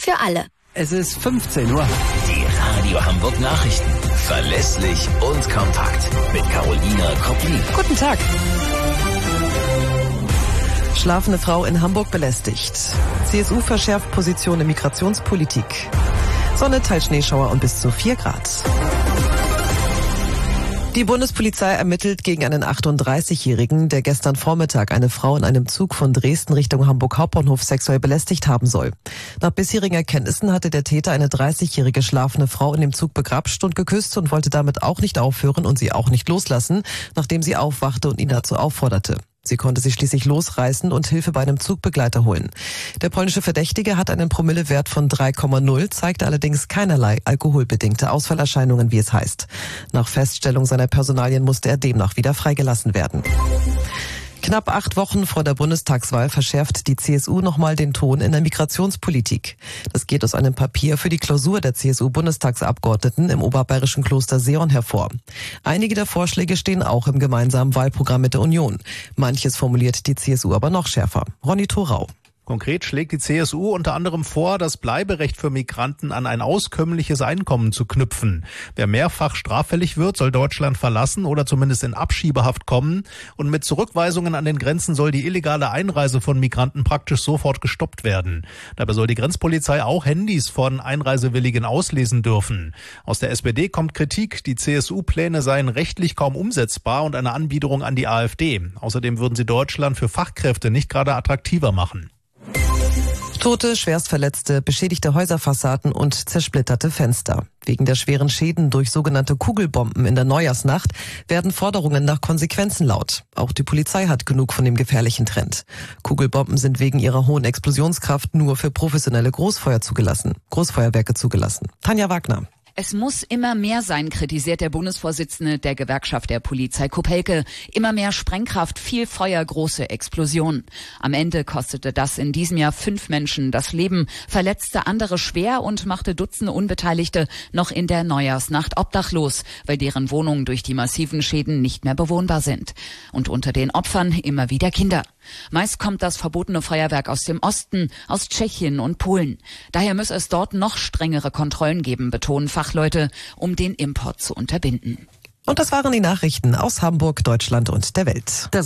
für alle. Es ist 15 Uhr. Die Radio Hamburg Nachrichten. Verlässlich und kompakt. Mit Carolina Koplin. Guten Tag. Schlafende Frau in Hamburg belästigt. CSU verschärft Position in Migrationspolitik. Sonne, Teilschneeschauer und bis zu 4 Grad. Die Bundespolizei ermittelt gegen einen 38-Jährigen, der gestern Vormittag eine Frau in einem Zug von Dresden Richtung Hamburg Hauptbahnhof sexuell belästigt haben soll. Nach bisherigen Erkenntnissen hatte der Täter eine 30-jährige schlafende Frau in dem Zug begrapscht und geküsst und wollte damit auch nicht aufhören und sie auch nicht loslassen, nachdem sie aufwachte und ihn dazu aufforderte. Sie konnte sich schließlich losreißen und Hilfe bei einem Zugbegleiter holen. Der polnische Verdächtige hat einen Promillewert von 3,0, zeigte allerdings keinerlei alkoholbedingte Ausfallerscheinungen, wie es heißt. Nach Feststellung seiner Personalien musste er demnach wieder freigelassen werden. Knapp 8 Wochen vor der Bundestagswahl verschärft die CSU nochmal den Ton in der Migrationspolitik. Das geht aus einem Papier für die Klausur der CSU-Bundestagsabgeordneten im oberbayerischen Kloster Seeon hervor. Einige der Vorschläge stehen auch im gemeinsamen Wahlprogramm mit der Union. Manches formuliert die CSU aber noch schärfer. Ronny Thorau. Konkret schlägt die CSU unter anderem vor, das Bleiberecht für Migranten an ein auskömmliches Einkommen zu knüpfen. Wer mehrfach straffällig wird, soll Deutschland verlassen oder zumindest in Abschiebehaft kommen. Und mit Zurückweisungen an den Grenzen soll die illegale Einreise von Migranten praktisch sofort gestoppt werden. Dabei soll die Grenzpolizei auch Handys von Einreisewilligen auslesen dürfen. Aus der SPD kommt Kritik, die CSU-Pläne seien rechtlich kaum umsetzbar und eine Anbiederung an die AfD. Außerdem würden sie Deutschland für Fachkräfte nicht gerade attraktiver machen. Tote, Schwerstverletzte, beschädigte Häuserfassaden und zersplitterte Fenster. Wegen der schweren Schäden durch sogenannte Kugelbomben in der Neujahrsnacht werden Forderungen nach Konsequenzen laut. Auch die Polizei hat genug von dem gefährlichen Trend. Kugelbomben sind wegen ihrer hohen Explosionskraft nur für professionelle Großfeuerwerke zugelassen. Tanja Wagner. Es muss immer mehr sein, kritisiert der Bundesvorsitzende der Gewerkschaft der Polizei Kopelke. Immer mehr Sprengkraft, viel Feuer, große Explosionen. Am Ende kostete das in diesem Jahr 5 Menschen das Leben, verletzte andere schwer und machte Dutzende Unbeteiligte noch in der Neujahrsnacht obdachlos, weil deren Wohnungen durch die massiven Schäden nicht mehr bewohnbar sind. Und unter den Opfern immer wieder Kinder. Meist kommt das verbotene Feuerwerk aus dem Osten, aus Tschechien und Polen. Daher muss es dort noch strengere Kontrollen geben, betonen Fachleute, um den Import zu unterbinden. Und das waren die Nachrichten aus Hamburg, Deutschland und der Welt.